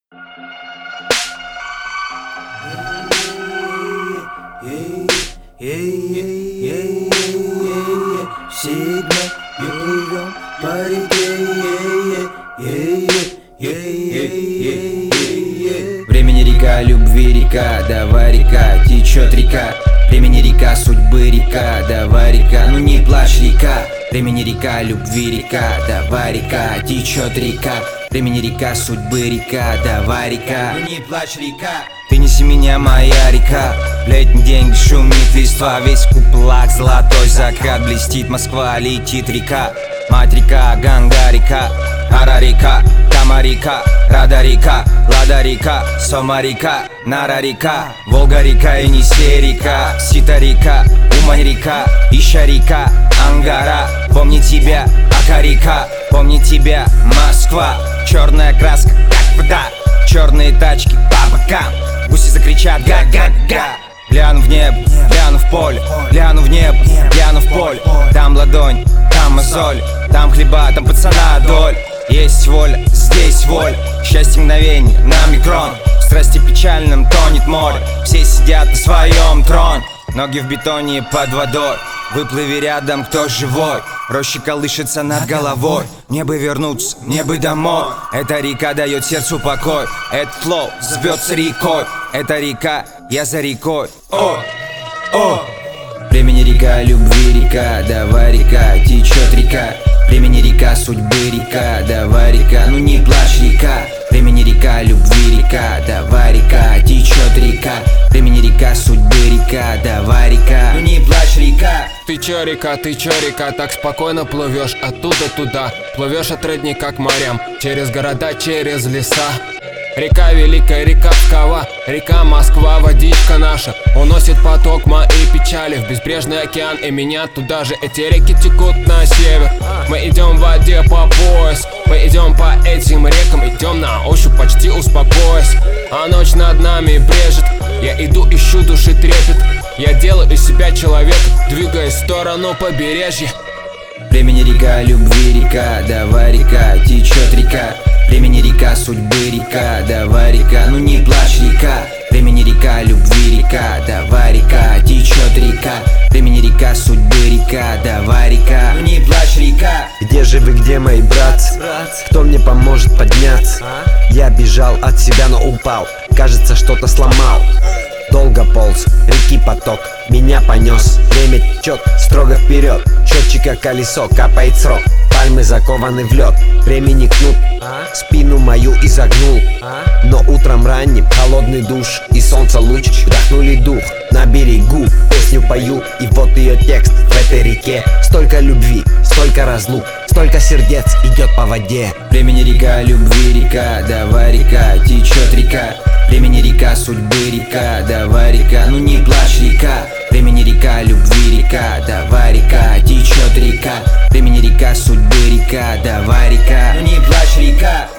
Сигма, мы плывем по реке. Времени река, любви река, давай река, течет река. Времени река, судьбы река, давай река, ну не плачь река. Времени река, любви река, давай река, течет река. Времени река, судьбы река, давай река, ну не плачь река. Ты неси меня, моя река. В летний день шумит листва, весь куплак, золотой закат. Блестит Москва, летит река. Мать река, Ганга река, Ара река, Кама река, Рада река, Лада река, Сома река, Нара река, Волга река, Енисей река, Сита река, Умань река, Ища река, Ангара. Помни тебя, Ака река, помни тебя, Москва. Черная краска, как вода, черные тачки по бокам. Гуси закричат га-га-га. Гляну в небо, гляну в поле, гляну в небо, гляну в поле. Там ладонь, там мозоль, там хлеба, там пацана доль. Есть воля, здесь воля, счастье мгновенье на микрон. В страсти печальном тонет море, все сидят на своем троне. Ноги в бетоне под водой, выплыви рядом, кто живой. Рощи колышется над головой, мне бы вернуться, мне бы домой. Эта река дает сердцу покой, этот флоу зовется рекой. Эта река, я за рекой. О. Времени река, любви река, давай река, течет река. Времени река, судьбы река, давай река, ну не плачь река. Времени река, любви река, давай река, течет река. Времени река, судьбы река, давай река, ну не плачь река. Ты чё, река, так спокойно плывешь оттуда туда. Плывешь от родника к морям, через города, через леса. Река великая, река Пскова, река Москва, водичка наша уносит поток мои печали в безбрежный океан, и меня туда же. Эти реки текут на север, мы идем в воде по пояс. Мы идем по этим рекам, идем на ощупь, почти успокоясь. А ночь над нами брежет, я иду, ищу души трепет. Я делаю из себя человека, двигаясь в сторону побережья. Времени река, любви река, давай река, течет река. Времени река, судьбы река, давай река, ну не плачь река. Времени река, любви река, давай река, течет река. Времени река, судьбы река, давай река, ну не плачь река. Где же вы, где мои братцы? Кто мне поможет подняться? Я бежал от себя, но упал, кажется, что-то сломал. Долго полз, реки поток, меня понес. Время течет строго вперед, счетчика колесо, капает срок. Пальмы закованы в лед, времени кнут, спину мою изогнул. Но утром ранним холодный душ и солнце луч вдохнули дух на берегу. Песню пою, и вот ее текст в этой реке. Столько любви, столько разлук, столько сердец идет по воде. Времени река, любви река, давай река, течет река. Времени река, судьбы река, давай река, ну не плачь река. Времени река, любви река, давай река, течет река. Времени река, судьбы река, давай река, ну не плачь река.